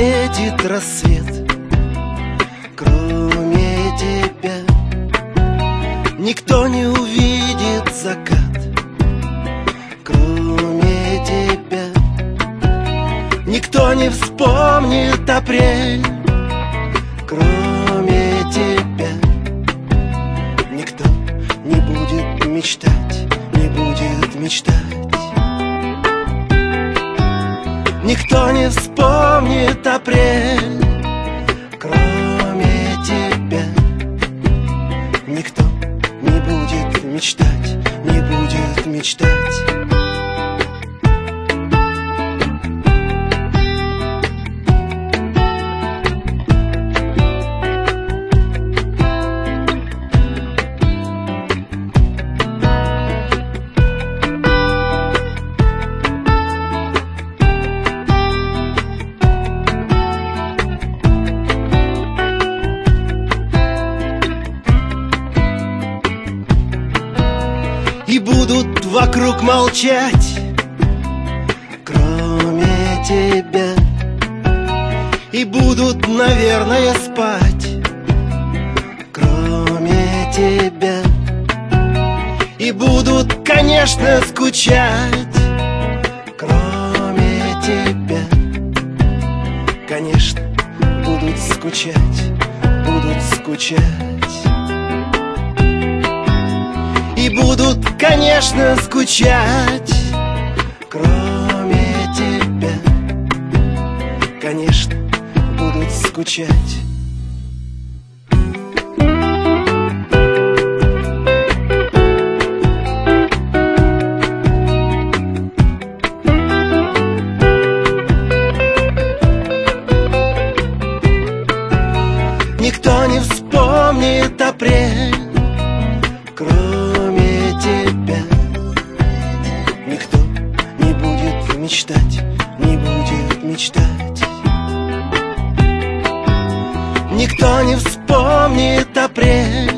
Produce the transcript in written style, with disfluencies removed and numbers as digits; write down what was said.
светит рассвет, кроме тебя. Никто не увидит закат, кроме тебя. Никто не вспомнит апрель, кроме тебя. Никто не будет мечтать, не будет мечтать. Никто не вспомнит апрель, кроме тебя. Никто не будет мечтать, не будет мечтать. И будут вокруг молчать, кроме тебя. И будут, наверное, спать, кроме тебя. И будут, конечно, скучать, кроме тебя. Конечно, будут скучать, будут скучать. И будут, конечно, скучать, кроме тебя. Конечно, будут скучать. Никто не вспомнит апрель, кроме тебя. Никто не будет мечтать, не будет мечтать. Никто не вспомнит апрель,